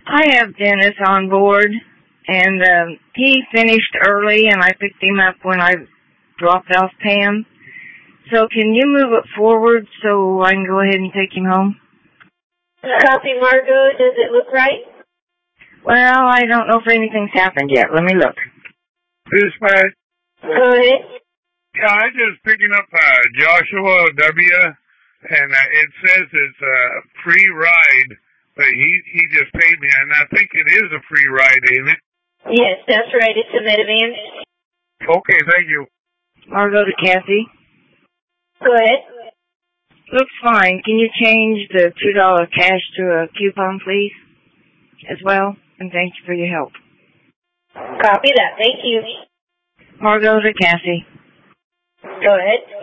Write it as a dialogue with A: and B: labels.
A: I have Dennis on board, and he finished early, and I picked him up when I dropped off Pam. So can you move it forward so I can go ahead and take him home?
B: Copy, Margot. Does it look right?
A: Well, I don't know if anything's happened yet. Let me look.
C: Dispatch.
B: Go ahead.
C: Yeah, I just picking up Joshua W. And it says it's a free ride, but he just paid me, and I think it is a free ride, ain't it?
B: Yes, that's right. It's a minivan.
C: Okay, thank you.
A: I'll go to Kathy.
B: Go ahead.
A: Looks fine. Can you change the $2 cash to a coupon, please, as well? And thank you for your help.
B: Copy that. Thank you.
A: Margot to Kathy.
B: Go ahead.